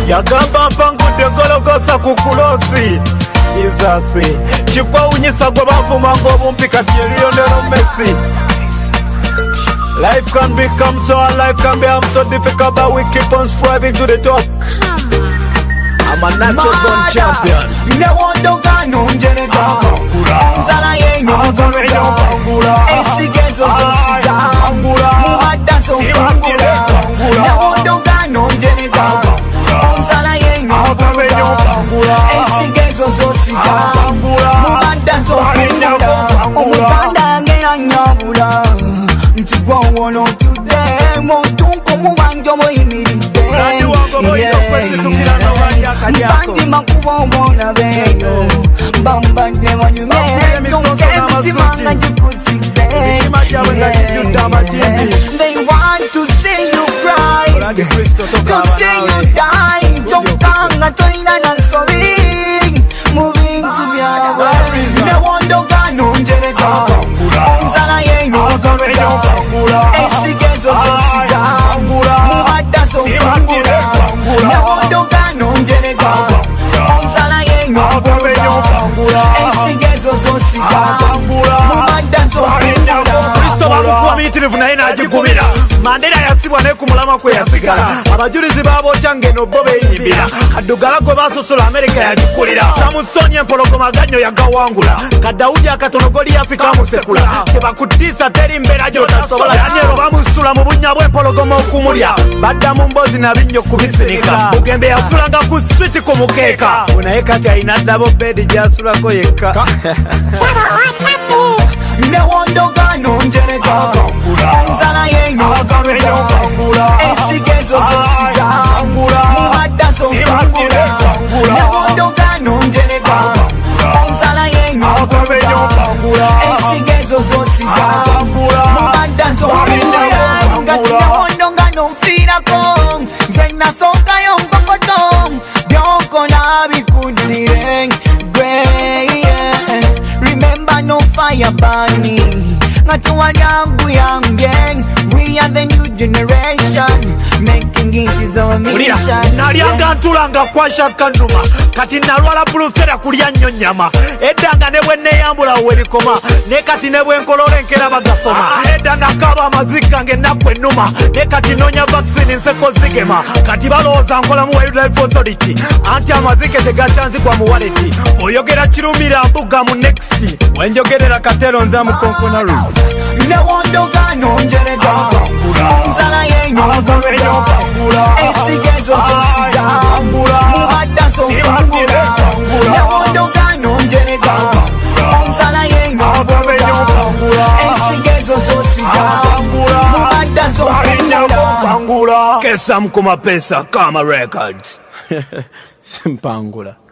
yagamba mpangudde gologosa ku kulosi izasi kikwawunyisa gwe bavuma ng'obumpi kati ye Lionel Messi. Life can become so hard, life can become so difficult, but we keep on striving to the top. I'm a natural born champion. Newondoga nonjerega Nzala yenyo Kangura Esigezo zosiga Muhada sokangura Newondoga nonjerega Nzala yenyo Kangura Esigezo zosiga Muhada sokangura Omukanda ngera nyabula Ntigwa wono today Motunko mubanjo moyimiridde Mbandi makuba omona beyo Mbambande wanyume Tonke mtimanga jukusigde They want to see you cry To see you die Tokanga toina na sorry Moving to byawe Newondoga nonjerega Nzala yenyo Esigezo zosiga Muhada sokangura Newondoga nonjerega Nzala yenyo Esigezo zosiga Muhada sokangura Kristo bamukuwa miyitirivu naye n'agigumira. Mandela yasibwa naye ku mulama kwe yasigala. Abajulizi baabokya ng'eno bo beeyimbira. Kaddugala gwe baasosula Amerika yagikulira. Samusoni empologoma ganyo yagawangula. Kadawudi akatono Goliathi kamusekula. Tebakutiisa teri mbeera gy'otasobola. Danyero bamusula mu bunnya bw'empologoma okumulya. Badda mu mboozi na binnyo kubisinika. Bugembe yasulanga ku switi ku mukeeka. Naye kati alina double bed gy'asulako yekka. Newondoga nonjerega Nzala yenyo Esigezo zosiga Muhada sokangura Newondoga nonjerega Nzala yenyo Esigezo zosiga Muhada sokangura Ngati newondoga nonfiirako Nze nasookayo nkokoto Byokola bikuddire Remember no fire burning We are the new generation Making it is our mission. Nalyanga ntulanga kwasha kanuma kati nalwala bulufera kulya nnyo nnyama. Eddanga ne bwe neeyambula welikoma ne kati ne bwe nkolola enkera bagasoma. Edda nakaba amazika ng'ennaku ennuma ne kati noonya vaccine nseko zigema. Kati balowooza nkola mu Wildlife Authority anti amazike tegakyanzikwa mu waleti. Oyogera kirumira mbuga mu next wenjogerera katero nza mu konkona room. Newondoga nonjerega Nzala yenyo Esigezo zosiga Muhada sokangura Newondoga nonjerega Nzala yenyo Esigezo zosiga Muhada sokangura Kesa mkuma pesa kama records. Simpangula.